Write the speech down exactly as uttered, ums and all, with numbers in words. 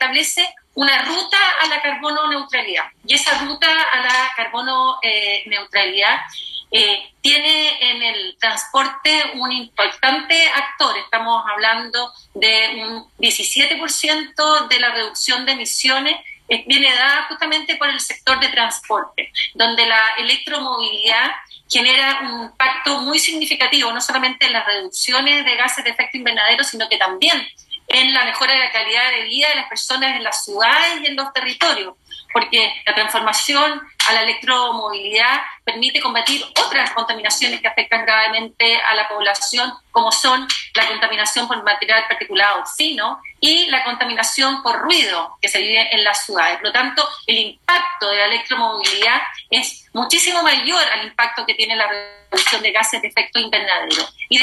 establece una ruta a la carbono neutralidad. Y esa ruta a la carbono eh, neutralidad eh, tiene en el transporte un importante actor. Estamos hablando de un diecisiete por ciento de la reducción de emisiones eh, viene dada justamente por el sector de transporte, donde la electromovilidad genera un impacto muy significativo, no solamente en las reducciones de gases de efecto invernadero, sino que también en la mejora de la calidad de vida de las personas en las ciudades y en los territorios, porque la transformación a la electromovilidad permite combatir otras contaminaciones que afectan gravemente a la población, como son la contaminación por material particulado fino y la contaminación por ruido que se vive en las ciudades. Por lo tanto, el impacto de la electromovilidad es muchísimo mayor al impacto que tiene la reducción de gases de efecto invernadero. Y